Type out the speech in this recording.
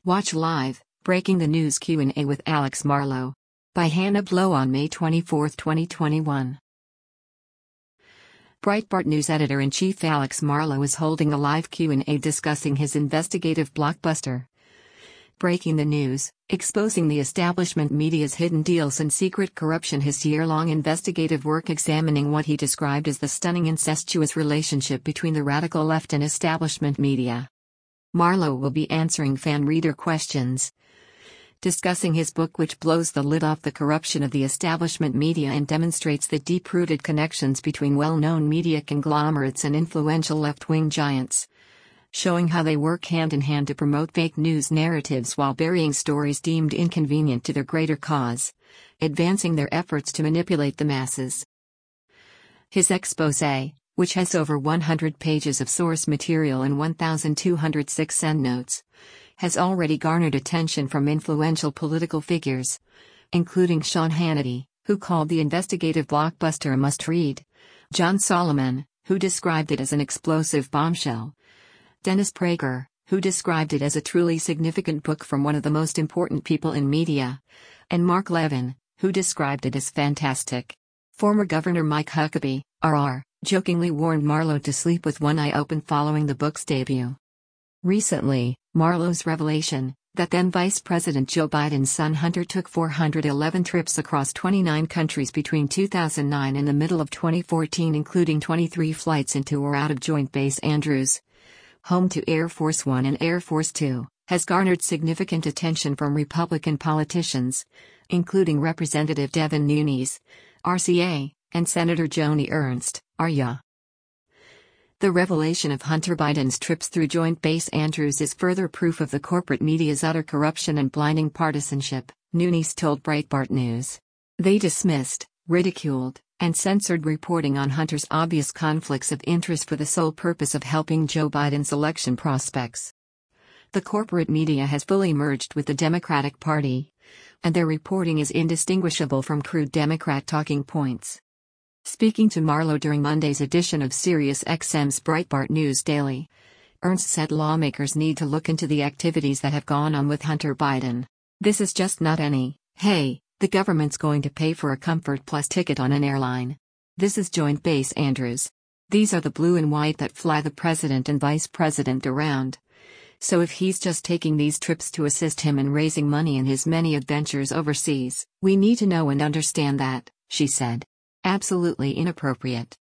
Watch live, Breaking the News Q&A with Alex Marlow. By Hannah Blow on May 24, 2021. Breitbart News editor-in-chief Alex Marlow is holding a live Q&A discussing his investigative blockbuster, Breaking the News, exposing the establishment media's hidden deals and secret corruption. His year-long investigative work examining what he described as the stunning incestuous relationship between the radical left and establishment media. Marlow will be answering fan-reader questions, discussing his book which blows the lid off the corruption of the establishment media and demonstrates the deep-rooted connections between well-known media conglomerates and influential left-wing giants, showing how they work hand-in-hand to promote fake news narratives while burying stories deemed inconvenient to their greater cause, advancing their efforts to manipulate the masses. His exposé, which has over 100 pages of source material and 1,206 endnotes, has already garnered attention from influential political figures, including Sean Hannity, who called the investigative blockbuster a must-read, John Solomon, who described it as an explosive bombshell, Dennis Prager, who described it as a truly significant book from one of the most important people in media, and Mark Levin, who described it as fantastic. Former Governor Mike Huckabee, RR, jokingly warned Marlow to sleep with one eye open following the book's debut. Recently, Marlow's revelation, that then Vice President Joe Biden's son Hunter took 411 trips across 29 countries between 2009 and the middle of 2014, including 23 flights into or out of Joint Base Andrews, home to Air Force One and Air Force Two, has garnered significant attention from Republican politicians, including Representative Devin Nunes, RCA, and Senator Joni Ernst, RYA. The revelation of Hunter Biden's trips through Joint Base Andrews is further proof of the corporate media's utter corruption and blinding partisanship, Nunes told Breitbart News. They dismissed, ridiculed, and censored reporting on Hunter's obvious conflicts of interest for the sole purpose of helping Joe Biden's election prospects. The corporate media has fully merged with the Democratic Party, and their reporting is indistinguishable from crude Democrat talking points. Speaking to Marlow during Monday's edition of SiriusXM's Breitbart News Daily, Ernst said lawmakers need to look into the activities that have gone on with Hunter Biden. This is just not any, hey, the government's going to pay for a Comfort Plus ticket on an airline. This is Joint Base Andrews. These are the blue and white that fly the president and vice president around. So if he's just taking these trips to assist him in raising money in his many adventures overseas, we need to know and understand that, she said. Absolutely inappropriate.